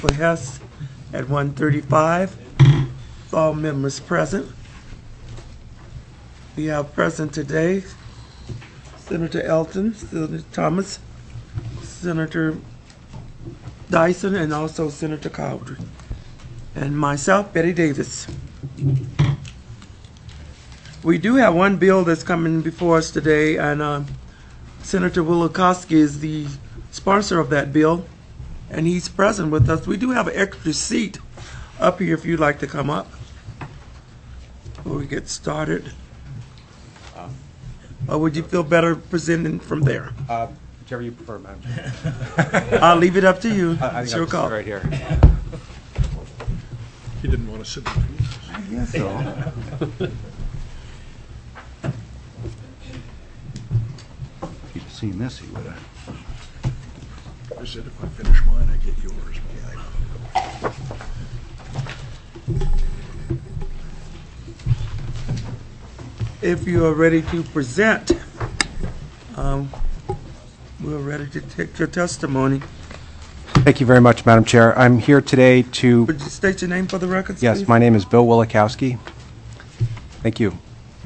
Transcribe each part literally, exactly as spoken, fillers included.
for Hess at one thirty-five. All members present. We have present today Senator Elton, Senator Thomas, Senator Dyson, and also Senator Cowdery, and myself, Betty Davis. We do have one bill that's coming before us today, and uh, Senator Wielechowski is the sponsor of that bill, and he's present with us. We do have an extra seat up here if you'd like to come up before we get started. Or would you feel better presenting from there? Uh, whichever you prefer, Madam Chair. I'll leave it up to you. I, I It's think your I'll call. sit right here. He didn't want to sit down. I guess so. If he'd seen this, he would have. I said if I finish mine, I get yours. If you are ready to present, um, we're ready to take your testimony. Thank you very much, Madam Chair. I'm here today to... Would you state your name for the record, Yes, please? my name is Bill Wielechowski. Thank you.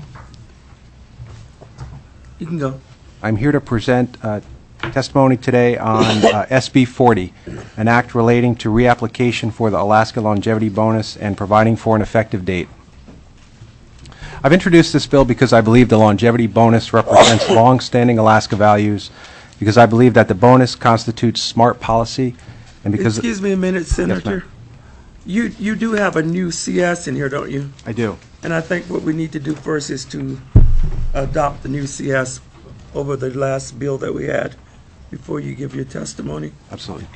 You can go. I'm here to present uh, testimony today on uh, S B forty, an act relating to reapplication for the Alaska Longevity Bonus and providing for an effective date. I've introduced this bill because I believe the longevity bonus represents long-standing Alaska values, because I believe that the bonus constitutes smart policy, and because... Excuse me a minute, Senator. ma'am. You you do have a new C S in here, don't you? I do. And I think what we need to do first is to adopt the new C S over the last bill that we had before you give your testimony. Absolutely.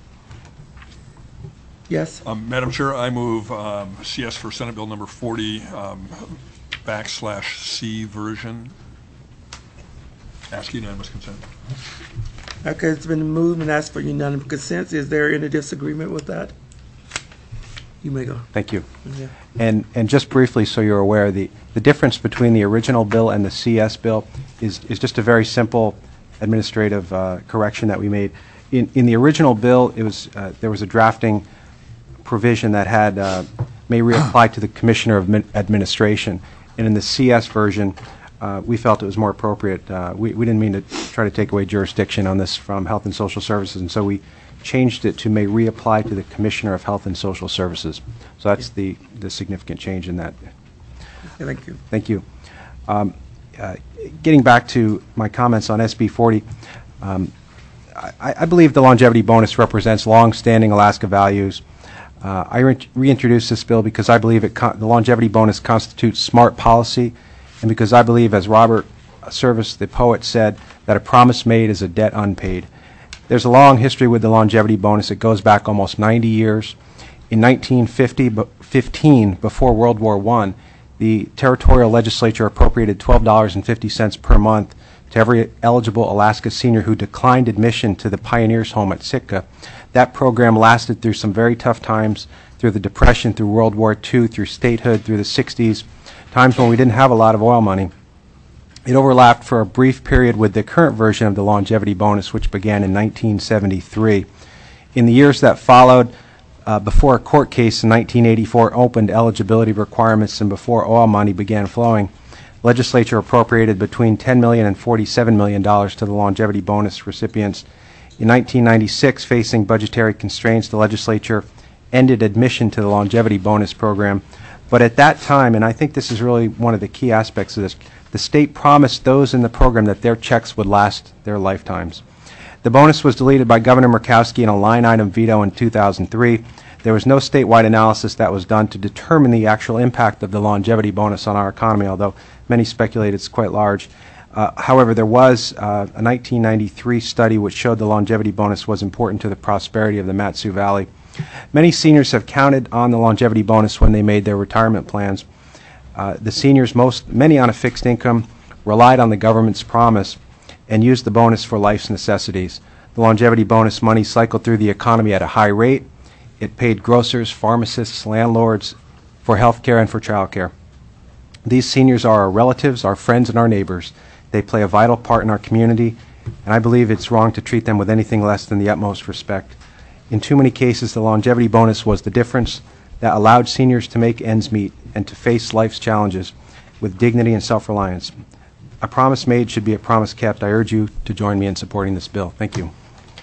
Yes? Um, Madam Chair, I move um, C S for Senate Bill number forty um, backslash C version. Ask unanimous consent. Okay, it's been moved and asked for unanimous consent. Is there any disagreement with that? You may go. Thank you. Yeah. And, and just briefly, so you're aware, the, the difference between the original bill and the C S bill is, is just a very simple administrative uh, correction that we made. In, in the original bill, it was, uh, there was a drafting provision that had, uh, may reapply to the Commissioner of Min- Administration. And in the C S version, uh, we felt it was more appropriate. Uh, we, we didn't mean to try to take away jurisdiction on this from Health and Social Services, and so we changed it to may reapply to the Commissioner of Health and Social Services. So that's the, the significant change in that. Okay, thank you. Thank you. Um, uh, getting back to my comments on S B forty, um, I, I believe the longevity bonus represents long-standing Alaska values. Uh, I re- reintroduced this bill because I believe it con- the longevity bonus constitutes smart policy, and because I believe, as Robert Service, the poet, said, that a promise made is a debt unpaid. There's a long history with the longevity bonus. It goes back almost ninety years. In nineteen fifteen, before World War One, the territorial legislature appropriated twelve dollars and fifty cents per month to every eligible Alaska senior who declined admission to the Pioneers Home at Sitka. That program lasted through some very tough times, through the Depression, through World War Two, through statehood, through the sixties, times when we didn't have a lot of oil money. It overlapped for a brief period with the current version of the longevity bonus, which began in nineteen seventy-three. In the years that followed, uh, before a court case in nineteen eighty-four opened eligibility requirements and before oil money began flowing, legislature appropriated between ten million dollars and forty-seven million dollars to the longevity bonus recipients. In nineteen ninety-six, facing budgetary constraints, the legislature ended admission to the longevity bonus program. But at that time, and I think this is really one of the key aspects of this, the state promised those in the program that their checks would last their lifetimes. The bonus was deleted by Governor Murkowski in a line-item veto in two thousand three. There was no statewide analysis that was done to determine the actual impact of the longevity bonus on our economy, although many speculate it's quite large. Uh, however, there was uh, a nineteen ninety-three study which showed the longevity bonus was important to the prosperity of the Mat-Su Valley. Many seniors have counted on the longevity bonus when they made their retirement plans. Uh, the seniors, most many on a fixed income, relied on the government's promise and used the bonus for life's necessities. The longevity bonus money cycled through the economy at a high rate. It paid grocers, pharmacists, landlords for health care and for child care. These seniors are our relatives, our friends, and our neighbors. They play a vital part in our community, and I believe it's wrong to treat them with anything less than the utmost respect. In too many cases, the longevity bonus was the difference that allowed seniors to make ends meet and to face life's challenges with dignity and self-reliance. A promise made should be a promise kept. I urge you to join me in supporting this bill. Thank you.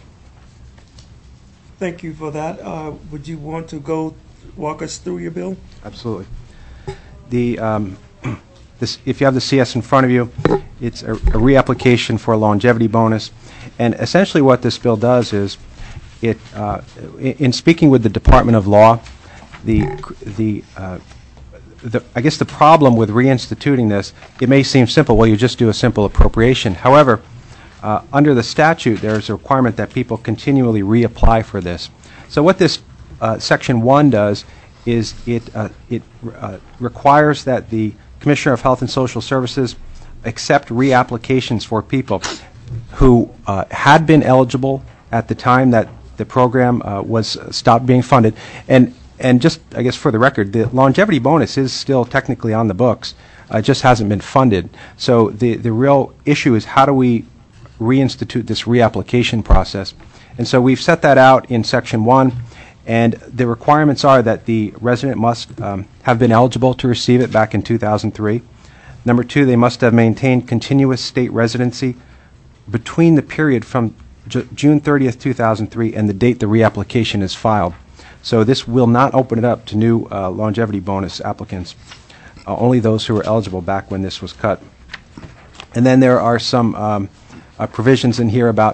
Thank you for that. Uh, would you want to go walk us through your bill? Absolutely. The, um, this, if you have the C S in front of you, it's a, a reapplication for a longevity bonus. And essentially what this bill does is, it, uh, in, in speaking with the Department of Law, the, the, uh, the, I guess the problem with reinstituting this, it may seem simple. Well, you just do a simple appropriation. However, uh, under the statute, there's a requirement that people continually reapply for this. So what this uh, Section one does is it, uh, it uh, requires that the Commissioner of Health and Social Services accept reapplications for people who uh, had been eligible at the time that the program uh, was stopped being funded. And, and just, I guess, for the record, the longevity bonus is still technically on the books. Uh, it just hasn't been funded. So the, the real issue is how do we reinstitute this reapplication process? And so we've set that out in Section one. And the requirements are that the resident must um, have been eligible to receive it back in two thousand three. Number two, they must have maintained continuous state residency between the period from Ju June thirtieth, two thousand three and the date the reapplication is filed. So this will not open it up to new uh, longevity bonus applicants, uh, only those who were eligible back when this was cut. And then there are some um, uh, provisions in here about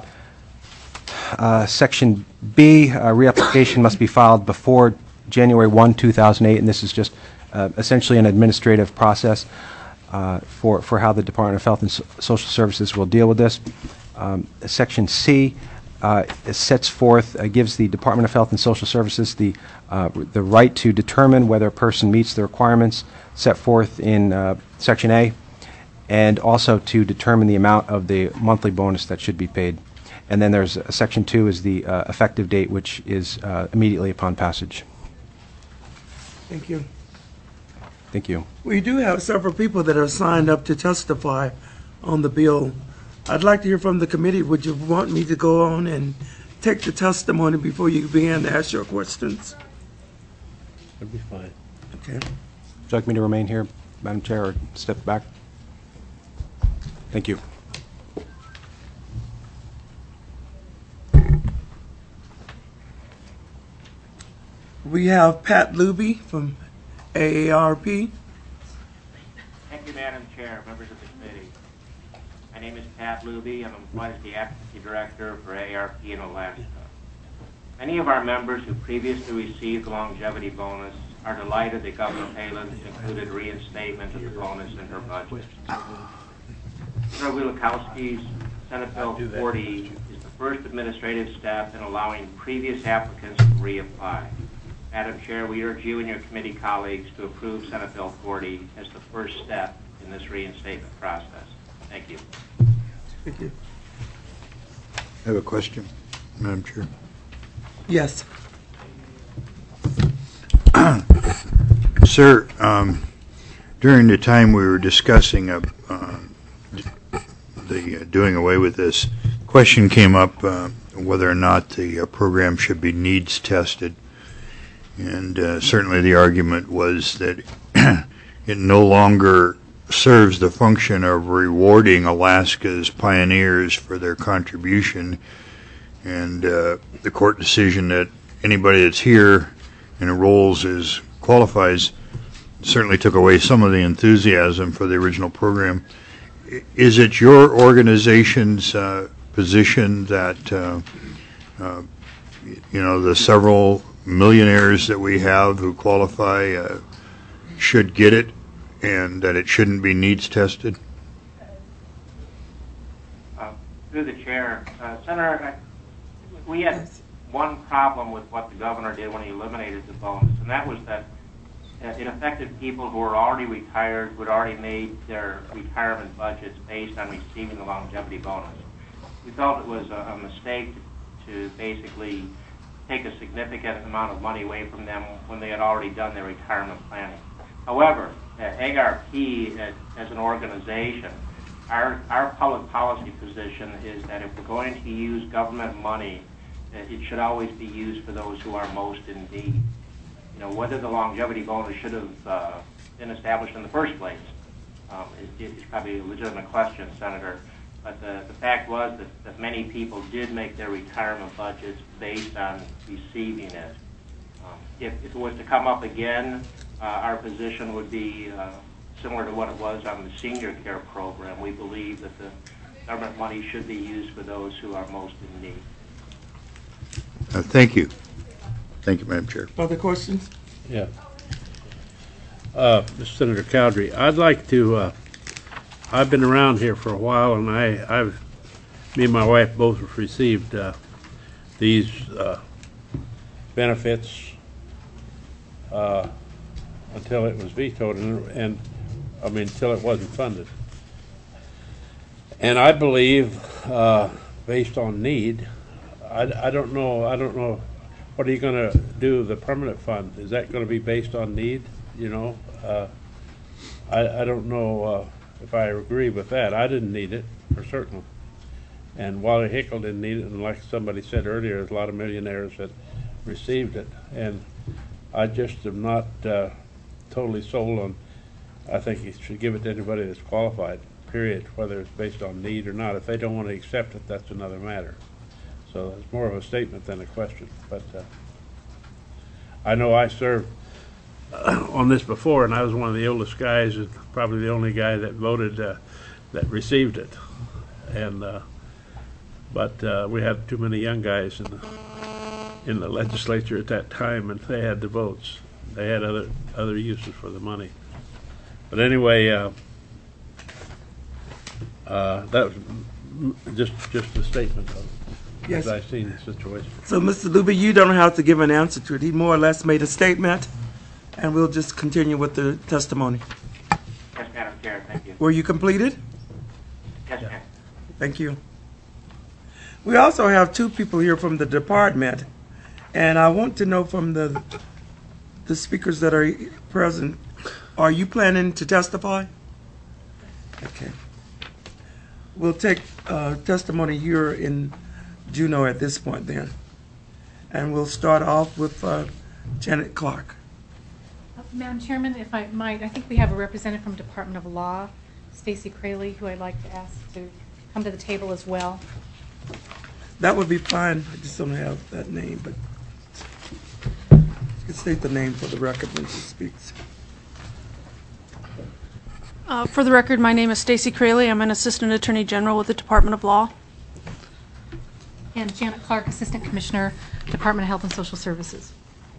Uh, Section B, uh, reapplication must be filed before January first, two thousand eight, and this is just uh, essentially an administrative process uh, for, for how the Department of Health and so Social Services will deal with this. Um, Section C uh, sets forth, uh, gives the Department of Health and Social Services the, uh, the right to determine whether a person meets the requirements set forth in uh, Section A, and also to determine the amount of the monthly bonus that should be paid. And then there's uh, Section two is the uh, effective date, which is uh, immediately upon passage. Thank you. Thank you. We do have several people that are signed up to testify on the bill. I'd like to hear from the committee. Would you want me to go on and take the testimony before you begin to ask your questions? That'd be fine. Okay. Would you like me to remain here, Madam Chair, or step back? Thank you. We have Pat Luby from A A R P. Thank you, Madam Chair, members of the committee. My name is Pat Luby. I'm employed as the Advocacy Director for A A R P in Alaska. Many of our members who previously received the longevity bonus are delighted that Governor Palin has included reinstatement of the bonus in her budget. Senator Wielechowski's Senate Bill forty is the first administrative step in allowing previous applicants to reapply. Madam Chair, we urge you and your committee colleagues to approve Senate Bill forty as the first step in this reinstatement process. Thank you. Thank you. I have a question, Madam Chair. Yes. Sir, um, during the time we were discussing uh, uh, the uh, doing away with this, question came up uh, whether or not the uh, program should be needs tested. And uh, certainly the argument was that it no longer serves the function of rewarding Alaska's pioneers for their contribution. And uh, the court decision that anybody that's here and enrolls as qualifies certainly took away some of the enthusiasm for the original program. Is it your organization's uh, position that, uh, uh, you know, the several millionaires that we have who qualify uh, should get it, and that it shouldn't be needs tested? Uh, through the chair, uh, Senator, we had one problem with what the governor did when he eliminated the bonus, and that was that uh, it affected people who were already retired, who had already made their retirement budgets based on receiving the longevity bonus. We felt it was a, a mistake to basically take a significant amount of money away from them when they had already done their retirement planning. However, at A A R P as, as an organization, our, our public policy position is that if we're going to use government money It it should always be used for those who are most in need. You know, whether the longevity bonus should have uh, been established in the first place um, is, is probably a legitimate question, Senator. But the, the fact was that, that many people did make their retirement budgets based on receiving it. Um, if, if it was to come up again, uh, our position would be uh, similar to what it was on the senior care program. We believe that the government money should be used for those who are most in need. Uh, Thank you. Thank you, Madam Chair. Other questions? Yeah. Uh, Mister Senator Cowdery, I'd like to, uh, I've been around here for a while, and I, I've, me and my wife both have received uh, these uh, benefits uh, until it was vetoed, and, and I mean, until it wasn't funded. And I believe, uh, based on need, I, I don't know, I don't know, what are you going to do, the permanent fund? Is that going to be based on need, you know? Uh, I, I don't know uh, if I agree with that. I didn't need it, for certain. And Wally Hickle didn't need it, and like somebody said earlier, there's a lot of millionaires that received it. And I just am not uh, totally sold on, I think you should give it to anybody that's qualified, period, whether it's based on need or not. If they don't want to accept it, that's another matter. So it's more of a statement than a question. But uh, I know I served on this before, and I was one of the oldest guys, and probably the only guy that voted uh, that received it. And uh, but uh, we had too many young guys in the in the legislature at that time, and they had the votes. They had other other uses for the money. But anyway, uh, uh, that was just just a statement of. Yes. As I've seen the situation. So, Mister Luby, you don't have to give an answer to it. He more or less made a statement, and we'll just continue with the testimony. Yes, Madam Chair, thank you. Were you completed? Yes, ma'am. Thank you. We also have two people here from the department, and I want to know from the the speakers that are present, are you planning to testify? Okay. We'll take uh, testimony here in Juneau at this point then. And we'll start off with uh, Janet Clark. Uh, Madam Chairman, if I might, I think we have a representative from Department of Law, Stacy Crayley, who I'd like to ask to come to the table as well. That would be fine. I just don't have that name, but you can state the name for the record when she speaks. Uh, for the record, my name is Stacy Crayley. I'm an Assistant Attorney General with the Department of Law. And Janet Clark, Assistant Commissioner, Department of Health and Social Services.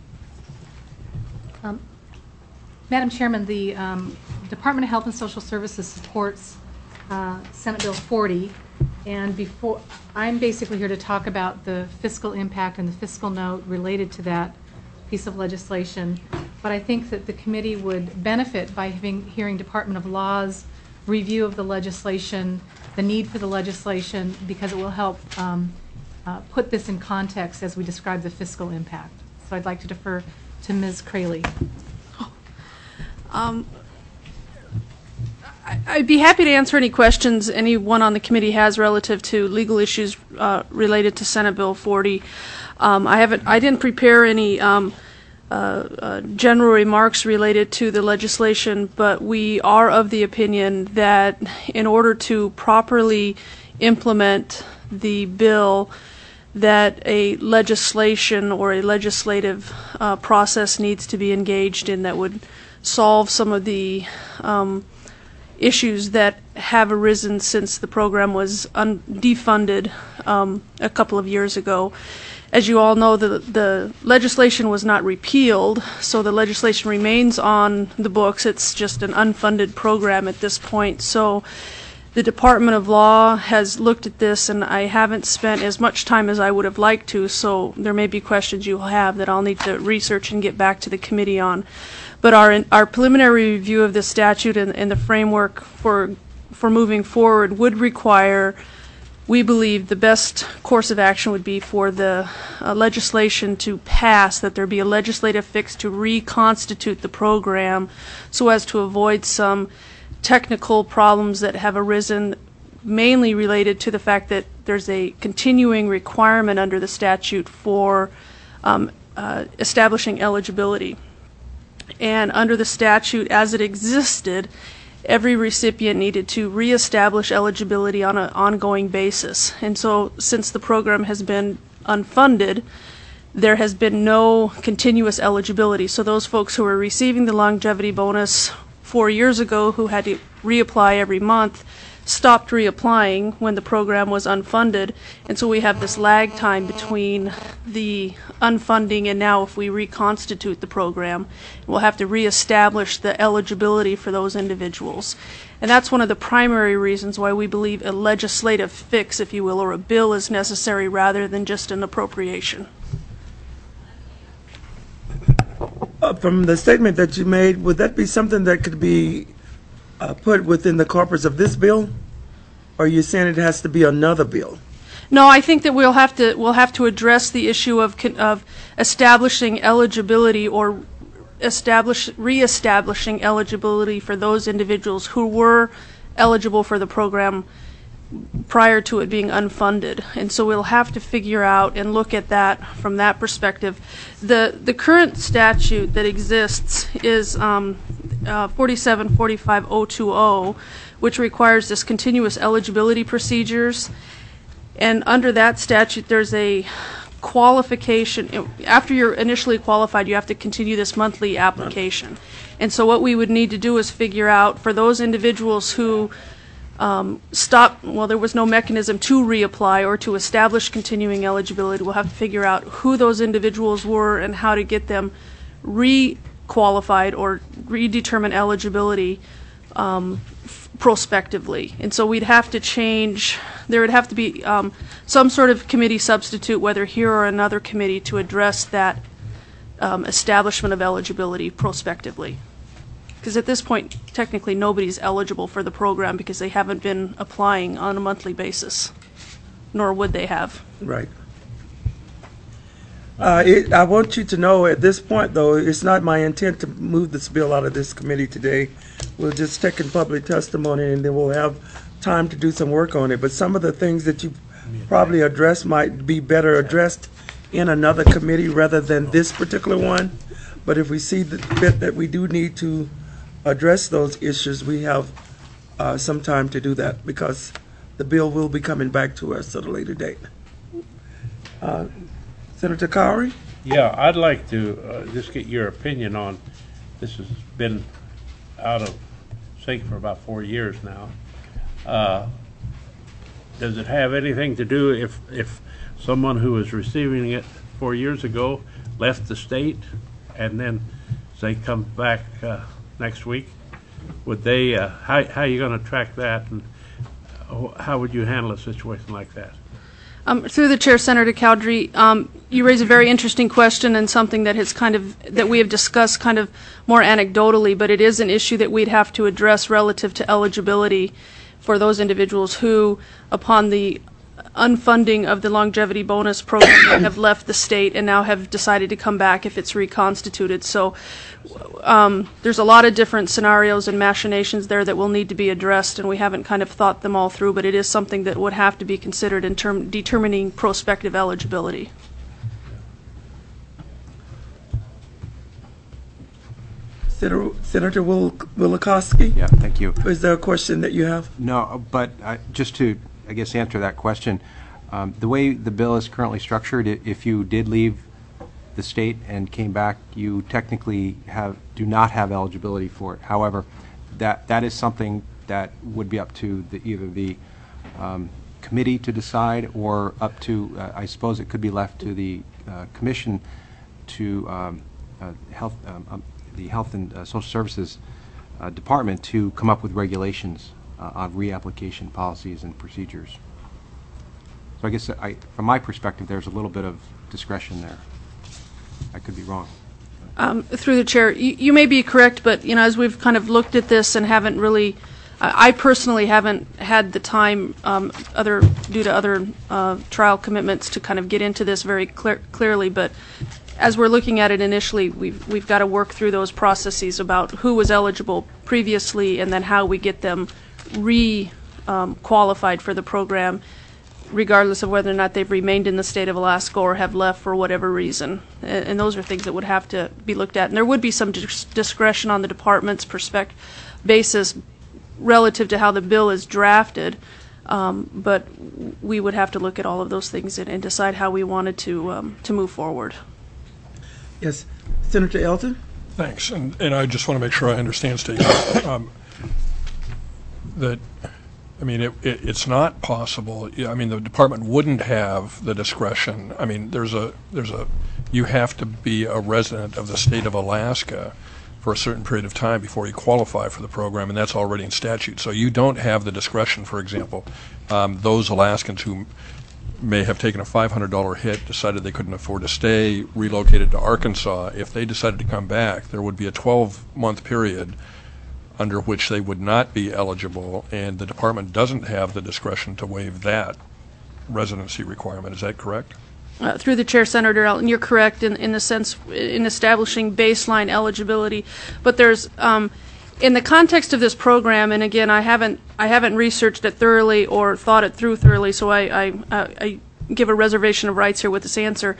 Um, Madam Chairman, the um, Department of Health and Social Services supports uh, Senate Bill forty, and before I'm basically here to talk about the fiscal impact and the fiscal note related to that piece of legislation. But I think that the committee would benefit by having, hearing Department of Law's review of the legislation, the need for the legislation, because it will help um, Uh, put this in context as we describe the fiscal impact. So I'd like to defer to Miz Crayley. Um, I, I'd be happy to answer any questions anyone on the committee has relative to legal issues uh, related to Senate Bill forty. Um, I haven't. I didn't prepare any um, uh, uh, general remarks related to the legislation, but we are of the opinion that in order to properly implement the bill, that a legislation or a legislative uh, process needs to be engaged in that would solve some of the um, issues that have arisen since the program was un- defunded um, a couple of years ago. As you all know, the, the legislation was not repealed, so the legislation remains on the books. It's just an unfunded program at this point. So the Department of Law has looked at this, and I haven't spent as much time as I would have liked to, so there may be questions you'll have that I'll need to research and get back to the committee on. But our our preliminary review of the statute and, and the framework for for moving forward would require, we believe, the best course of action would be for the uh, legislation to pass, that there be a legislative fix to reconstitute the program so as to avoid some technical problems that have arisen, mainly related to the fact that there's a continuing requirement under the statute for um, uh, establishing eligibility. And under the statute as it existed, every recipient needed to reestablish eligibility on an ongoing basis. And so since the program has been unfunded, there has been no continuous eligibility. So those folks who were receiving the longevity bonus four years ago who had to reapply every month stopped reapplying when the program was unfunded. And so we have this lag time between the unfunding and now if we reconstitute the program, we'll have to reestablish the eligibility for those individuals. And that's one of the primary reasons why we believe a legislative fix, if you will, or a bill is necessary rather than just an appropriation. Uh, from the statement that you made, would that be something that could be uh, put within the corpus of this bill? Or are you saying it has to be another bill? No, I think that we'll have to we'll have to address the issue of con- of establishing eligibility or establish reestablishing eligibility for those individuals who were eligible for the program prior to it being unfunded. And so we'll have to figure out and look at that from that perspective. The the current statute that exists is um, uh, forty-seven forty-five oh two oh, which requires this continuous eligibility procedures. And under that statute, there's a qualification. After you're initially qualified, you have to continue this monthly application. And so what we would need to do is figure out for those individuals who Um, stop, well, there was no mechanism to reapply or to establish continuing eligibility. We'll have to figure out who those individuals were and how to get them re-qualified or redetermine eligibility um, f- prospectively. And so we'd have to change, there would have to be um, some sort of committee substitute, whether here or another committee, to address that um, establishment of eligibility prospectively. Because at this point, technically, nobody's eligible for the program because they haven't been applying on a monthly basis, nor would they have. Right. Uh, it, I want you to know at this point, though, it's not my intent to move this bill out of this committee today. We'll just take in public testimony and then we'll have time to do some work on it. But some of the things that you probably addressed might be better addressed in another committee rather than this particular one. But if we see the bit that we do need to address those issues, we have uh, some time to do that because the bill will be coming back to us at a later date. Uh, Senator Cowrie? Yeah, I'd like to uh, just get your opinion on, this has been out of sync for about four years now. Uh, does it have anything to do if, if someone who was receiving it four years ago left the state and then they come back uh, next week, would they, uh, how, how are you going to track that, and how would you handle a situation like that? Um, through the chair, Senator Cowdery, um, you raise a very interesting question and something that has kind of, that we have discussed kind of more anecdotally, but it is an issue that we'd have to address relative to eligibility for those individuals who, upon the unfunding of the longevity bonus program, have left the state and now have decided to come back if it's reconstituted. So um, there's a lot of different scenarios and machinations there that will need to be addressed, and we haven't kind of thought them all through, but it is something that would have to be considered in term determining prospective eligibility. Senator, Senator Wil- Wielechowski? Yeah, thank you. Is there a question that you have? No, but uh, just to, I guess, answer that question, um, the way the bill is currently structured, i- if you did leave the state and came back, you technically have do not have eligibility for it. However, that that is something that would be up to the, either the um, committee to decide, or up to, uh, I suppose it could be left to the uh, commission to um, uh, health, um, um, the Health and uh, Social Services uh, Department to come up with regulations uh, on reapplication policies and procedures. So I guess I, from my perspective, there's a little bit of discretion there. I could be wrong. Um, through the chair, you, you may be correct, but you know, as we've kind of looked at this and haven't really, uh, I personally haven't had the time, um, other due to other uh, trial commitments, to kind of get into this very clear, clearly. But as we're looking at it initially, we've we've got to work through those processes about who was eligible previously and then how we get them re um, qualified for the program regardless of whether or not they've remained in the state of Alaska or have left for whatever reason. And, and those are things that would have to be looked at. And there would be some dis- discretion on the department's perspective basis relative to how the bill is drafted. Um, but we would have to look at all of those things and, and decide how we wanted to um, to move forward. Yes, Senator Elton. Thanks, and, and I just want to make sure I understand, Stacey, um, that, I mean, it, it, it's not possible, I mean, the department wouldn't have the discretion, I mean, there's a, there's a, you have to be a resident of the state of Alaska for a certain period of time before you qualify for the program, and that's already in statute. So you don't have the discretion, for example, um, those Alaskans who may have taken a five hundred dollar hit, decided they couldn't afford to stay, relocated to Arkansas. If they decided to come back, there would be a twelve month period under which they would not be eligible, and the department doesn't have the discretion to waive that residency requirement. Is that correct? Uh, through the chair, Senator Elton, you're correct in, in the sense in establishing baseline eligibility, but there's um, in the context of this program, and again, I haven't I haven't researched it thoroughly or thought it through thoroughly, so I I, uh, I give a reservation of rights here with this answer.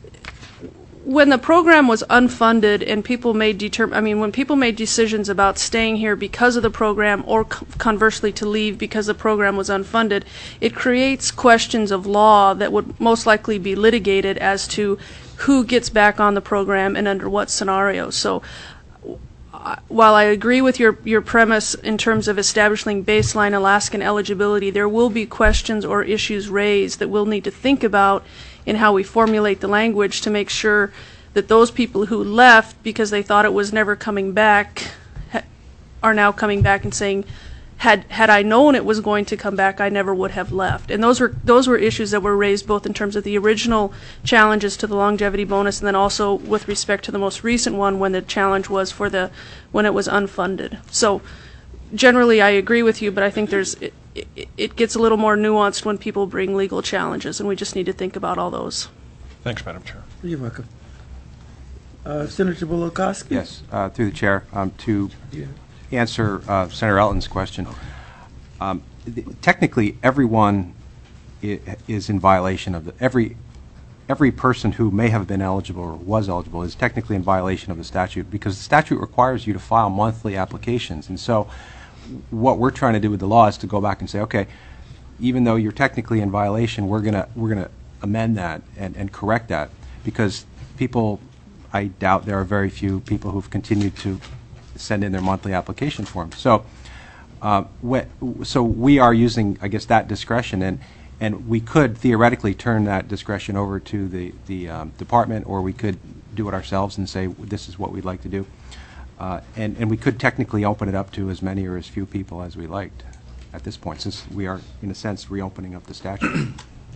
When the program was unfunded and people made determ- I mean, when people made decisions about staying here because of the program or c- conversely to leave because the program was unfunded, it creates questions of law that would most likely be litigated as to who gets back on the program and under what scenario. So uh, while I agree with your, your premise in terms of establishing baseline Alaskan eligibility, there will be questions or issues raised that we'll need to think about in how we formulate the language to make sure that those people who left because they thought it was never coming back ha- are now coming back and saying, had had I known it was going to come back, I never would have left. And those were those were issues that were raised both in terms of the original challenges to the longevity bonus and then also with respect to the most recent one when the challenge was for the when it was unfunded. So generally I agree with you, but I think there's it, it, it gets a little more nuanced when people bring legal challenges, and we just need to think about all those. Thanks, Madam Chair. You're welcome. Uh, Senator Bulakowski? Yes, uh, through the chair, um, to Yeah. answer uh, Senator Elton's question. Um, th- technically, everyone i- is in violation of the every every person who may have been eligible or was eligible is technically in violation of the statute because the statute requires you to file monthly applications. And so, what we're trying to do with the law is to go back and say, okay, even though you're technically in violation, we're gonna we're gonna amend that and, and correct that because people. I doubt there are very few people who've continued to send in their monthly application forms. So, uh, we, so we are using, I guess, that discretion, and and we could theoretically turn that discretion over to the the um, department, or we could do it ourselves and say this is what we'd like to do, uh, and and we could technically open it up to as many or as few people as we liked at this point, since we are in a sense reopening up the statute.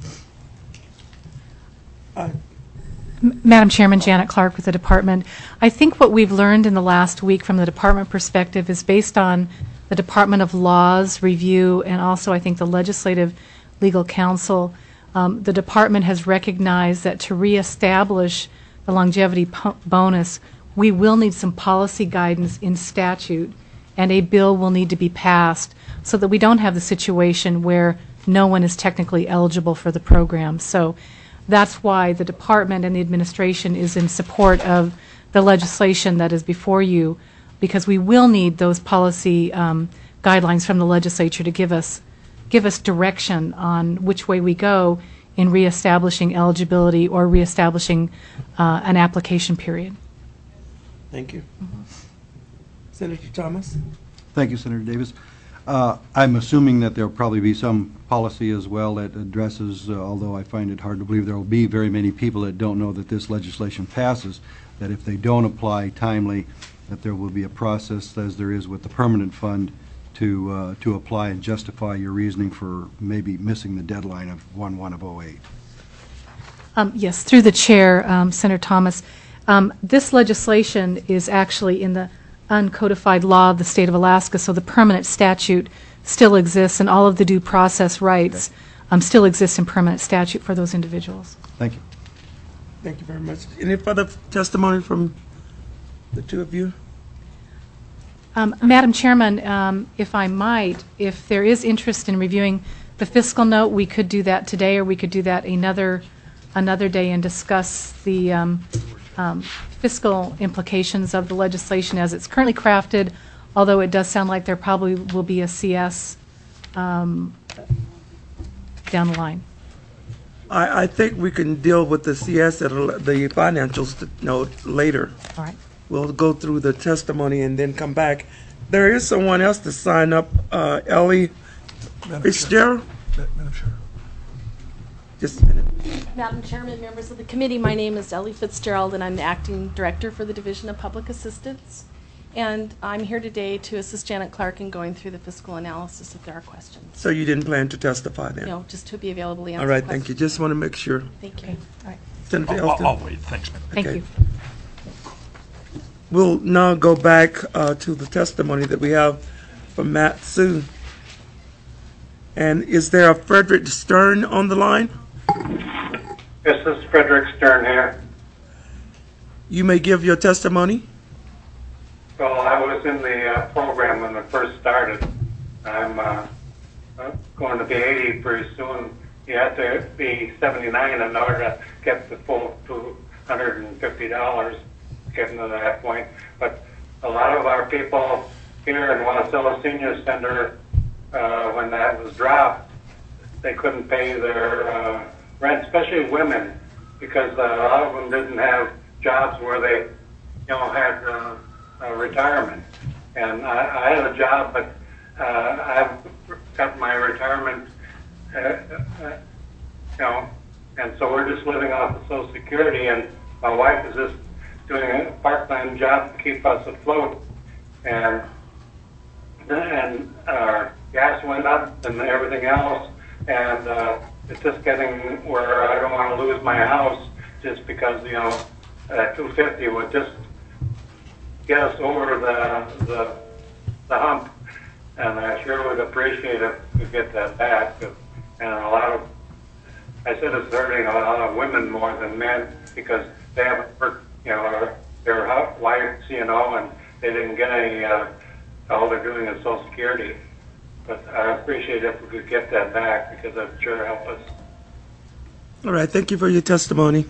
Uh, Madam Chairman, Janet Clark with the department. I think what we've learned in the last week from the department perspective is based on the Department of Law's review and also I think the Legislative Legal Counsel. Um, the department has recognized that to reestablish the longevity po- bonus, we will need some policy guidance in statute and a bill will need to be passed so that we don't have the situation where no one is technically eligible for the program. So that's why the department and the administration is in support of the legislation that is before you, because we will need those policy um, guidelines from the legislature to give us give us direction on which way we go in reestablishing eligibility or reestablishing uh, an application period. Thank you. Mm-hmm. Senator Thomas? Thank you, Senator Davis. Uh, I'm assuming that there'll probably be some policy as well that addresses, uh, although I find it hard to believe there will be very many people that don't know that this legislation passes, that if they don't apply timely, that there will be a process, as there is with the permanent fund, to uh, to apply and justify your reasoning for maybe missing the deadline of one one of oh eight. Um, yes, through the chair, um, Senator Thomas. Um, this legislation is actually in the uncodified law of the state of Alaska, so the permanent statute still exists, and all of the due process rights okay. um, still exist in permanent statute for those individuals. Thank you. Thank you very much. Any further testimony from the two of you? Um, Madam Chairman, um, if I might, if there is interest in reviewing the fiscal note, we could do that today, or we could do that another, another day and discuss the um, um, fiscal implications of the legislation as it's currently crafted, although it does sound like there probably will be a C S um, down the line. I, I think we can deal with the C S at a- the financials note later. All right. We'll go through the testimony and then come back. There is someone else to sign up, uh, Ellie Madam Chair. Fitzgerald. Ma- Madam Chair. Just a minute. Madam Chairman, members of the committee, my name is Ellie Fitzgerald, and I'm the Acting Director for the Division of Public Assistance. And I'm here today to assist Janet Clark in going through the fiscal analysis if there are questions. So you didn't plan to testify then? No, just to be available to answer All right, questions. thank you. Just want to make sure. Thank you. Okay. All right. Senator I'll, Elston? I'll wait. Thanks, ma'am. Thank Okay. you. We'll now go back uh, to the testimony that we have from Matt Sue. And is there a Frederick Stern on the line? This is Frederick Stern here. You may give your testimony. Well, I was in the uh, program when it first started. I'm uh, uh, going to be eighty pretty soon. You have to be seventy-nine in order to get the full two hundred fifty dollars, getting to that point. But a lot of our people here in Wasilla Senior Center, uh, when that was dropped, they couldn't pay their uh, rent, especially women, because uh, a lot of them didn't have jobs where they, you know, had uh, uh, retirement. And I, I had a job, but uh, I've got my retirement, uh, uh, you know, and so we're just living off of Social Security, and my wife is just doing a part-time job to keep us afloat. And and our gas went up and everything else, and uh, it's just getting where I don't want to lose my house just because, you know, uh, two fifty would just get us over the, the the hump, and I sure would appreciate if we could get that back. And a lot of, I said it's hurting a lot of women more than men because they haven't worked, you know, or their wives, you know, and they didn't get any, uh, all they're doing is Social Security. But I appreciate if we could get that back because that'd sure help us. All right, thank you for your testimony.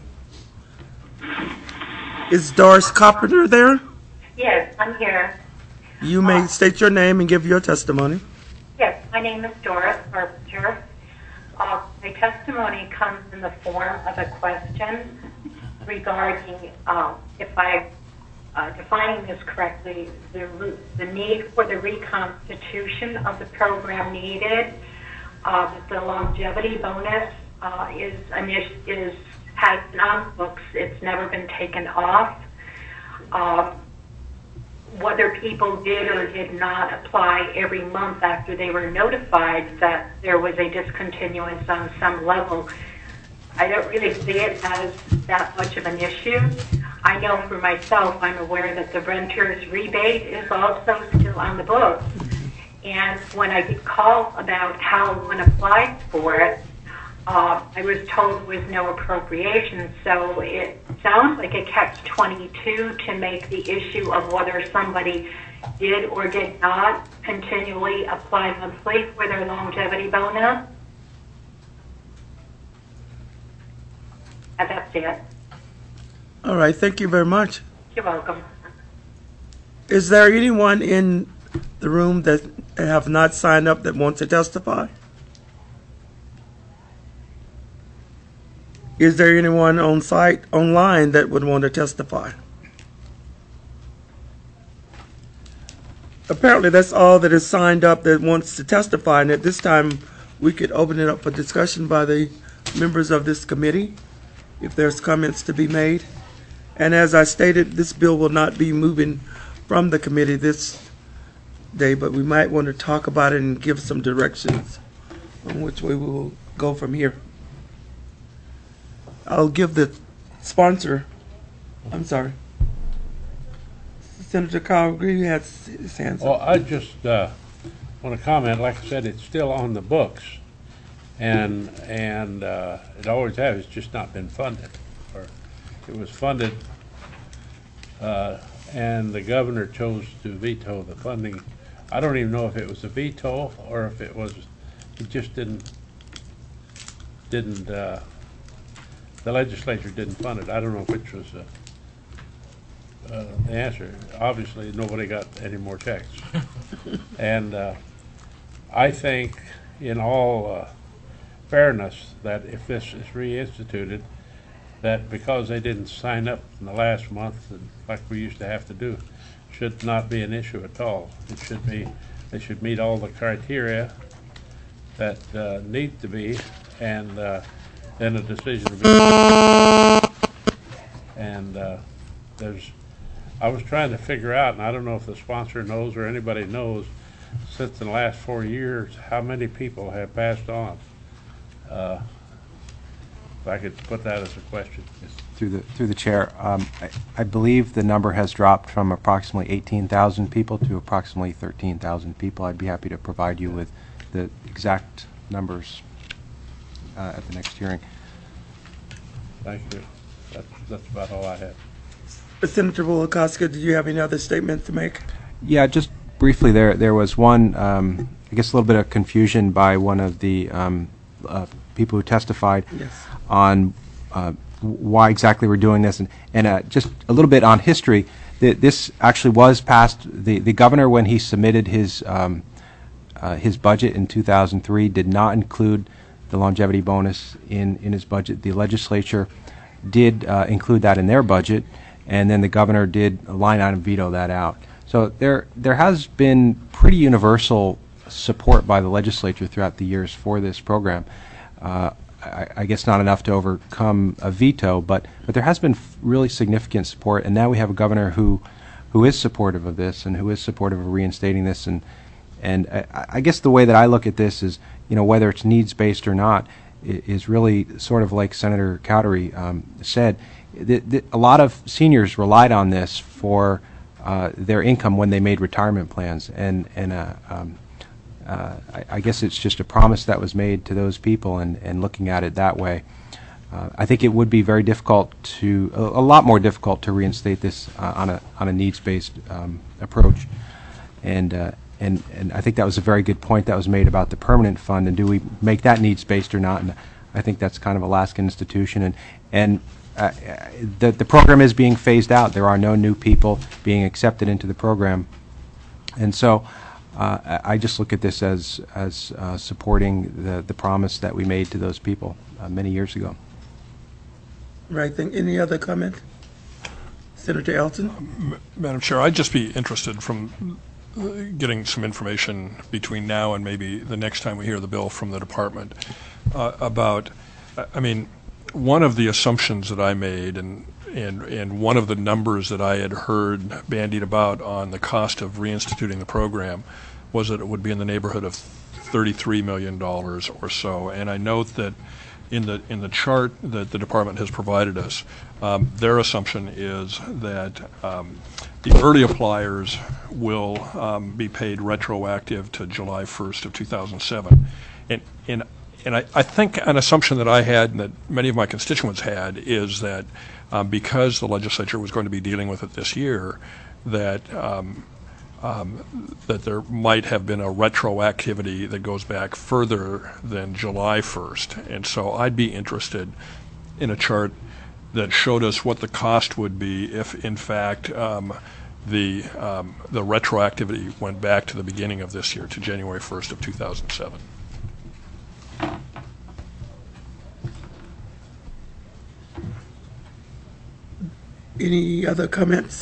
Is Doris Carpenter there? Yes, I'm here. You may Uh, state your name and give your testimony. Yes, my name is Doris Carpenter. Uh, my testimony comes in the form of a question regarding, uh, if I uh, defining this correctly, the re- the need for the reconstitution of the program needed. Uh, the longevity bonus uh, is an is, is has been on books. It's never been taken off. Um, whether people did or did not apply every month after they were notified that there was a discontinuance on some level, I don't really see it as that much of an issue. I know for myself, I'm aware that the renter's rebate is also still on the books. And when I get called about how one applied for it, uh, I was told there was no appropriation. So it sounds like a catch twenty-two to make the issue of whether somebody did or did not continually apply monthly for their longevity bonus. And that's it. All right, thank you very much. You're welcome. Is there anyone in the room that have not signed up that wants to testify? Is there anyone on site, online, that would want to testify? Apparently, that's all that is signed up that wants to testify, and at this time, we could open it up for discussion by the members of this committee, if there's comments to be made. And as I stated, this bill will not be moving from the committee this day, but we might want to talk about it and give some directions on which way we will go from here. I'll give the sponsor, I'm sorry, Senator Kyle Green has his hands Well, up. I just uh, want to comment, like I said, it's still on the books, and and uh, it always has, it's just not been funded. Or it was funded, uh, and the governor chose to veto the funding. I don't even know if it was a veto or if it was, he just didn't didn't, uh, the legislature didn't fund it. I don't know which was uh, uh, the answer. Obviously, nobody got any more checks. And uh, I think, in all uh, fairness, that if this is reinstituted, that because they didn't sign up in the last month, and like we used to have to do, should not be an issue at all. It should be, they should meet all the criteria that uh, need to be, and uh, then a decision to be. And uh, there's, I was trying to figure out, and I don't know if the sponsor knows or anybody knows, since the last four years, how many people have passed on. Uh, if I could put that as a question. Through the through the chair, um, I, I believe the number has dropped from approximately eighteen thousand people to approximately thirteen thousand people. I'd be happy to provide you with the exact numbers uh, at the next hearing. Thank you. That's, that's about all I have. Senator Woollacosky, did you have any other statement to make? Yeah, just briefly, there there was one, um, I guess, a little bit of confusion by one of the um, uh, people who testified Yes. on uh, why exactly we're doing this, and, and uh, just a little bit on history. The, this actually was passed. The, the governor, when he submitted his um, uh, his budget in two thousand three, did not include the longevity bonus in, in his budget. The legislature did uh, include that in their budget, and then the governor did a line item veto that out. So there there has been pretty universal support by the legislature throughout the years for this program. Uh, I, I guess not enough to overcome a veto, but but there has been f really significant support, and now we have a governor who who is supportive of this and who is supportive of reinstating this. And and I, I guess the way that I look at this is, you know, whether it's needs based or not, is really sort of like Senator Cowdery um, said. The, the, a lot of seniors relied on this for uh, their income when they made retirement plans, and and uh, um, uh, I, I guess it's just a promise that was made to those people, and, and looking at it that way, uh, I think it would be very difficult to, a, a lot more difficult to reinstate this uh, on a on a needs-based um, approach, and uh, and and I think that was a very good point that was made about the permanent fund, and do we make that needs-based or not? And I think that's kind of Alaskan institution, and and. Uh, the, the program is being phased out. There are no new people being accepted into the program. And so uh, I I just look at this as, as uh, supporting the, the promise that we made to those people uh, many years ago. Right. Then any other comment? Senator Elton? M Madam Chair, I'd just be interested from uh, getting some information between now and maybe the next time we hear the bill from the department uh, about, I mean, one of the assumptions that I made, and, and and one of the numbers that I had heard bandied about on the cost of reinstituting the program, was that it would be in the neighborhood of thirty-three million dollars or so. And I note that in the in the chart that the department has provided us, um, their assumption is that um, the early appliers will um, be paid retroactive to July first of two thousand seven. And, and And I, I think an assumption that I had and that many of my constituents had is that um, because the legislature was going to be dealing with it this year, that um, um, that there might have been a retroactivity that goes back further than July first. And so I'd be interested in a chart that showed us what the cost would be if, in fact, um, the um, the retroactivity went back to the beginning of this year, to January first of two thousand seven. Any other comments?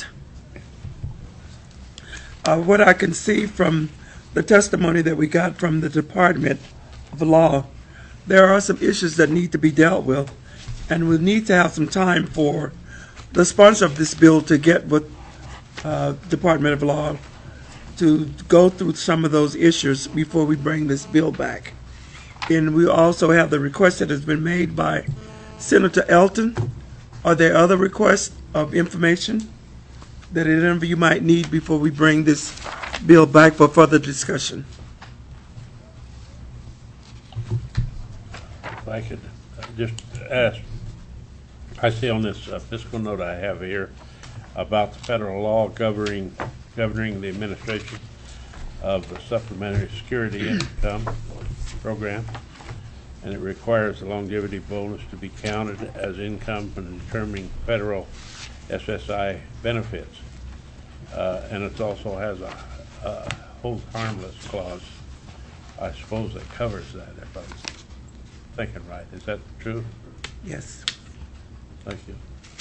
Uh, what I can see from the testimony that we got from the Department of Law, there are some issues that need to be dealt with, and we need to have some time for the sponsor of this bill to get with uh, Department of Law to go through some of those issues before we bring this bill back. And we also have the request that has been made by Senator Elton. Are there other requests of information that any of you might need before we bring this bill back for further discussion? If I could just ask, I see on this uh, fiscal note I have here about the federal law governing governing the administration of the Supplementary Security Income Program, and it requires the longevity bonus to be counted as income when determining federal S S I benefits. Uh, and it also has a, a hold harmless clause, I suppose, that covers that, if I'm thinking right. Is that true? Yes. Thank you.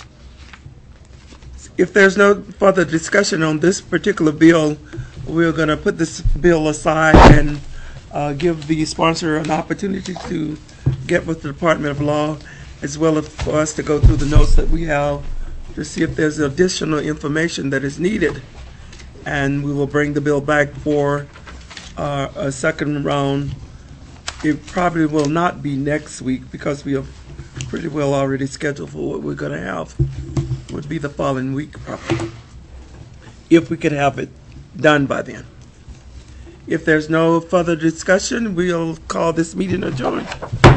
If there's no further discussion on this particular bill, we're going to put this bill aside and uh, give the sponsor an opportunity to get with the Department of Law, as well as for us to go through the notes that we have to see if there's additional information that is needed. And we will bring the bill back for uh, a second round. It probably will not be next week because we are pretty well already scheduled for what we're going to have. It would be the following week probably, if we could have it done by then. If there's no further discussion, we'll call this meeting adjourned.